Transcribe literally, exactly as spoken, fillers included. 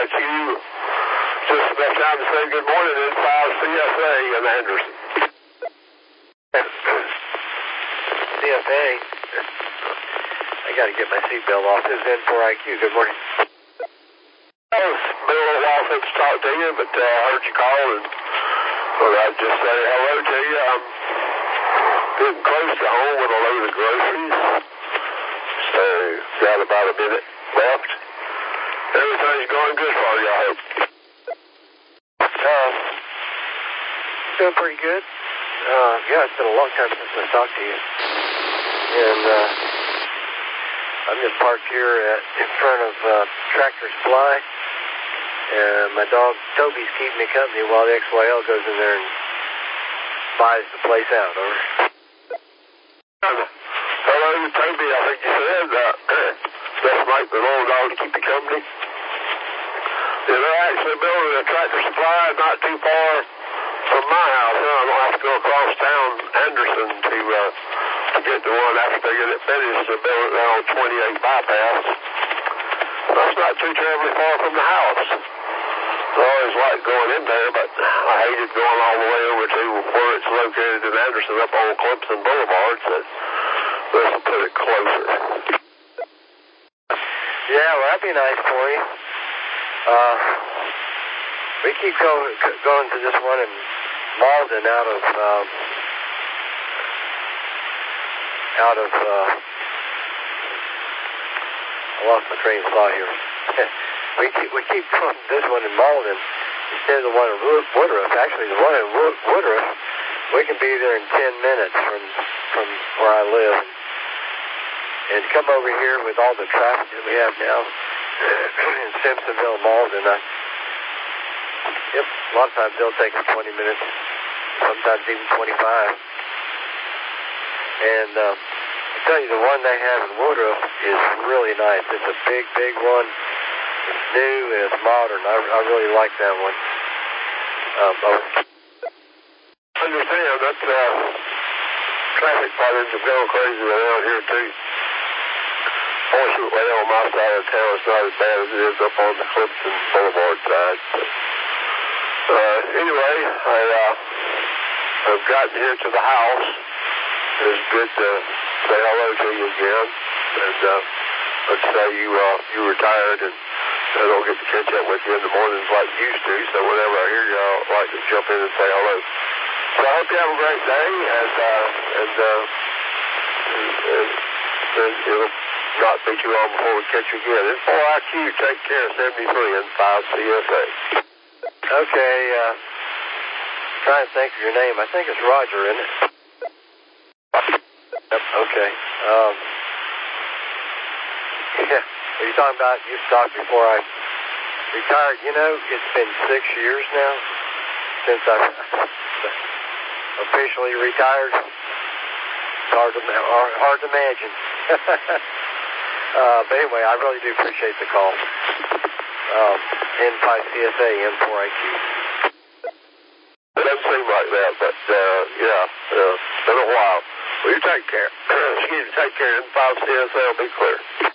got you just enough time to say good morning in five C S A in Anderson. C S A? I got to get my seatbelt off. This is N four I Q. Good morning. Oh, it's been a little while since I talked to you, but uh, I heard you call and thought I'd just say hello to you. I'm getting close to home with a load of groceries, so got about a minute left. Everything's going good for you, I hope. Uh, doing pretty good. Uh, yeah, it's been a long time since I talked to you. And, uh, I'm just parked here at, in front of, uh, Tractor Supply. And my dog, Toby's keeping me company while the X Y L goes in there and buys the place out, over. Hello, Toby, I think you said, uh, that's Mike, the little dog to keep you company. Yeah, they're actually building a Tractor Supply not too far from my house. You know, I don't have to go across town, Anderson, to, uh, to get to one after they get it finished. They're building it on twenty-eight bypass. That's not too terribly far from the house. I always liked going in there, but I hated going all the way over to where it's located in Anderson up on Clemson Boulevard, so this will put it closer. Yeah, well, that'd be nice for you. Uh, we keep go, going to this one in Malden out of, um, out of, uh, I lost my train of thought here. we keep, we keep going to this one in Malden instead of the one in Woodruff. Actually, the one in Woodruff, we can be there in ten minutes from, from where I live. And to come over here with all the traffic that we have now in Simpsonville, Malden, I, yep, a lot of times they'll take us twenty minutes, sometimes even twenty-five. And uh, I tell you, the one they have in Woodruff is really nice. It's a big, big one. It's new and it's modern. I, I really like that one. Um, I understand. That's uh, traffic patterns are going crazy around here too. Fortunately, on my side of town, it's not as bad as it is up on the Clemson Boulevard side. But, uh, anyway, I, uh, I've gotten here to the house. It's good to say hello to you again. And uh, let's say you uh, you retired and I don't get to catch up with you in the mornings like you used to. So whenever I hear you, I like to jump in and say hello. So I hope you have a great day, and uh, and, uh, and, and, and it'll not be too long before we catch you again. N four I Q, take care, seventy-three and five C S A. Okay, uh, trying to think of your name. I think it's Roger, isn't it? Yep, okay. Um, yeah, are you talking about, you talked before I retired. You know, it's been six years now since I officially retired. It's hard to, hard to imagine. Uh, but anyway, I really do appreciate the call. Um, N five C S A, N four I Q. It doesn't seem like that, but, uh, yeah, uh, it's been a while. Well, you take care. Excuse me, take care. N five C S A will be clear.